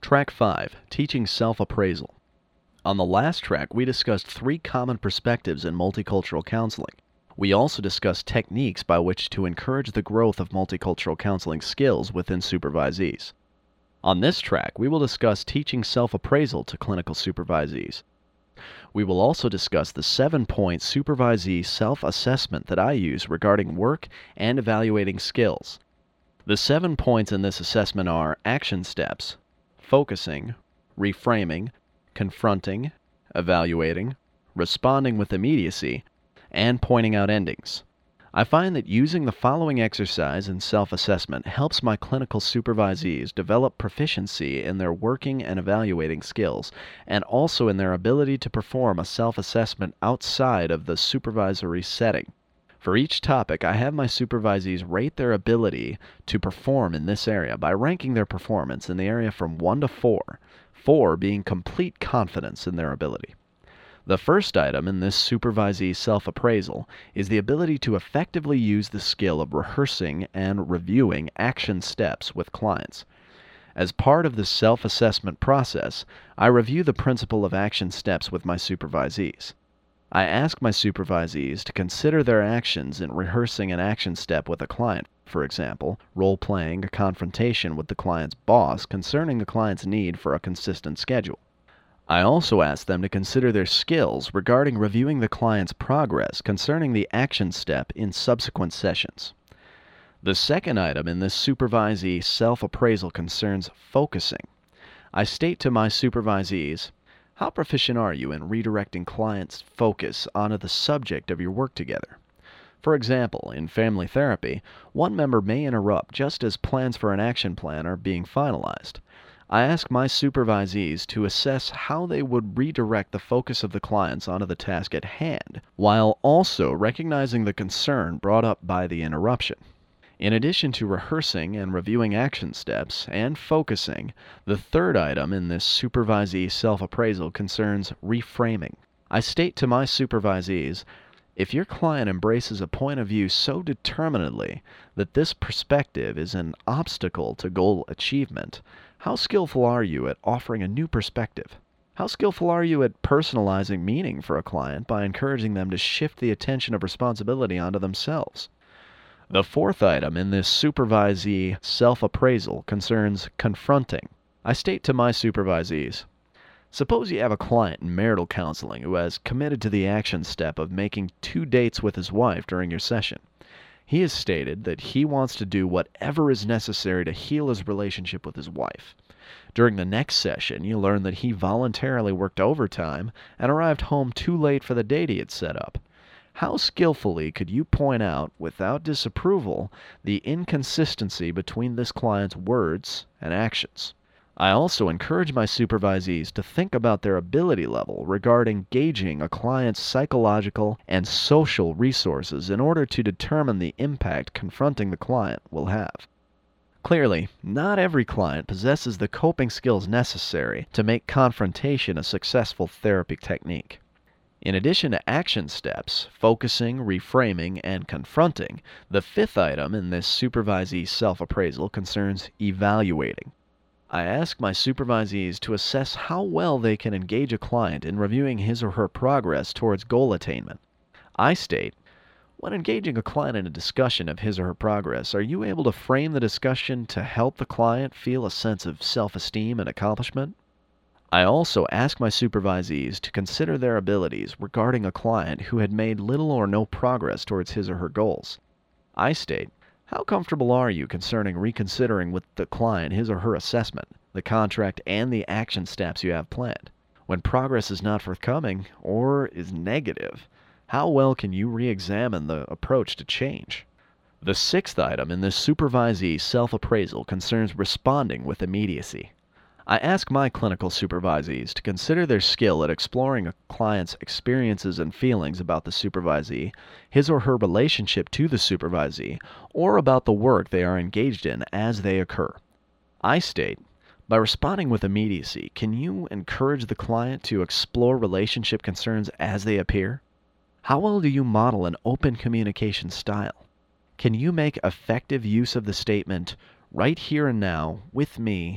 Track 5, Teaching Self-Appraisal. On the last track, we discussed 3 common perspectives in multicultural counseling. We also discussed techniques by which to encourage the growth of multicultural counseling skills within supervisees. On this track, we will discuss teaching self-appraisal to clinical supervisees. We will also discuss the 7-point supervisee self-assessment that I use regarding work and evaluating skills. The 7 points in this assessment are action steps, focusing, reframing, confronting, evaluating, responding with immediacy, and pointing out endings. I find that using the following exercise in self-assessment helps my clinical supervisees develop proficiency in their working and evaluating skills, and also in their ability to perform a self-assessment outside of the supervisory setting. For each topic, I have my supervisees rate their ability to perform in this area by ranking their performance in the area from 1 to 4, 4 being complete confidence in their ability. The first item in this supervisee self-appraisal is the ability to effectively use the skill of rehearsing and reviewing action steps with clients. As part of the self-assessment process, I review the principle of action steps with my supervisees. I ask my supervisees to consider their actions in rehearsing an action step with a client, for example, role-playing a confrontation with the client's boss concerning the client's need for a consistent schedule. I also ask them to consider their skills regarding reviewing the client's progress concerning the action step in subsequent sessions. The second item in this supervisee self-appraisal concerns focusing. I state to my supervisees, how proficient are you in redirecting clients' focus onto the subject of your work together? For example, in family therapy, one member may interrupt just as plans for an action plan are being finalized. I ask my supervisees to assess how they would redirect the focus of the clients onto the task at hand, while also recognizing the concern brought up by the interruption. In addition to rehearsing and reviewing action steps and focusing, the third item in this supervisee self-appraisal concerns reframing. I state to my supervisees, if your client embraces a point of view so determinedly that this perspective is an obstacle to goal achievement, how skillful are you at offering a new perspective? How skillful are you at personalizing meaning for a client by encouraging them to shift the attention of responsibility onto themselves? The fourth item in this supervisee self-appraisal concerns confronting. I state to my supervisees, suppose you have a client in marital counseling who has committed to the action step of making 2 dates with his wife during your session. He has stated that he wants to do whatever is necessary to heal his relationship with his wife. During the next session, you learn that he voluntarily worked overtime and arrived home too late for the date he had set up. How skillfully could you point out, without disapproval, the inconsistency between this client's words and actions? I also encourage my supervisees to think about their ability level regarding gauging a client's psychological and social resources in order to determine the impact confronting the client will have. Clearly, not every client possesses the coping skills necessary to make confrontation a successful therapy technique. In addition to action steps, focusing, reframing, and confronting, the fifth item in this supervisee self-appraisal concerns evaluating. I ask my supervisees to assess how well they can engage a client in reviewing his or her progress towards goal attainment. I state, when engaging a client in a discussion of his or her progress, are you able to frame the discussion to help the client feel a sense of self-esteem and accomplishment? I also ask my supervisees to consider their abilities regarding a client who had made little or no progress towards his or her goals. I state, how comfortable are you concerning reconsidering with the client his or her assessment, the contract, and the action steps you have planned? When progress is not forthcoming or is negative, how well can you re-examine the approach to change? The sixth item in this supervisee self-appraisal concerns responding with immediacy. I ask my clinical supervisees to consider their skill at exploring a client's experiences and feelings about the supervisee, his or her relationship to the supervisee, or about the work they are engaged in as they occur. I state, by responding with immediacy, can you encourage the client to explore relationship concerns as they appear? How well do you model an open communication style? Can you make effective use of the statement, right here and now, with me,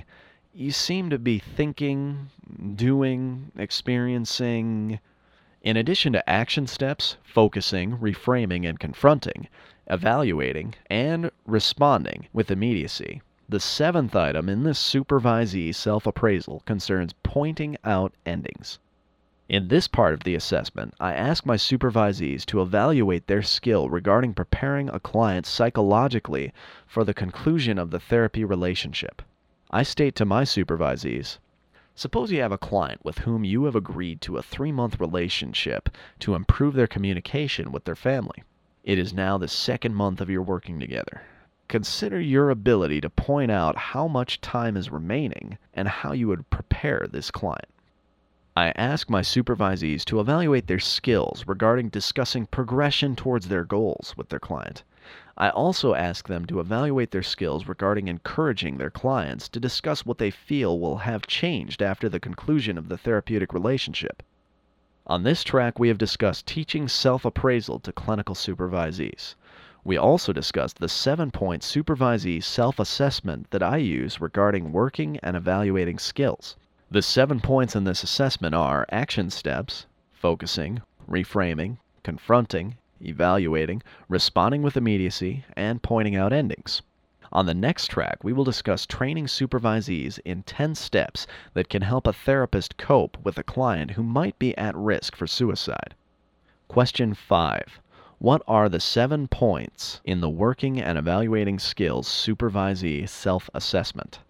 You seem to be thinking, doing, experiencing. In addition to action steps, focusing, reframing, and confronting, evaluating, and responding with immediacy, the seventh item in this supervisee self-appraisal concerns pointing out endings. In this part of the assessment, I ask my supervisees to evaluate their skill regarding preparing a client psychologically for the conclusion of the therapy relationship. I state to my supervisees, suppose you have a client with whom you have agreed to a 3-month relationship to improve their communication with their family. It is now the second month of your working together. Consider your ability to point out how much time is remaining and how you would prepare this client. I ask my supervisees to evaluate their skills regarding discussing progression towards their goals with their client. I also ask them to evaluate their skills regarding encouraging their clients to discuss what they feel will have changed after the conclusion of the therapeutic relationship. On this track, we have discussed teaching self-appraisal to clinical supervisees. We also discussed the 7-point supervisee self-assessment that I use regarding working and evaluating skills. The 7 points in this assessment are action steps, focusing, reframing, confronting, evaluating, responding with immediacy, and pointing out endings. On the next track, we will discuss training supervisees in 10 steps that can help a therapist cope with a client who might be at risk for suicide. Question 5. What are the 7 points in the working and evaluating skills supervisee self-assessment?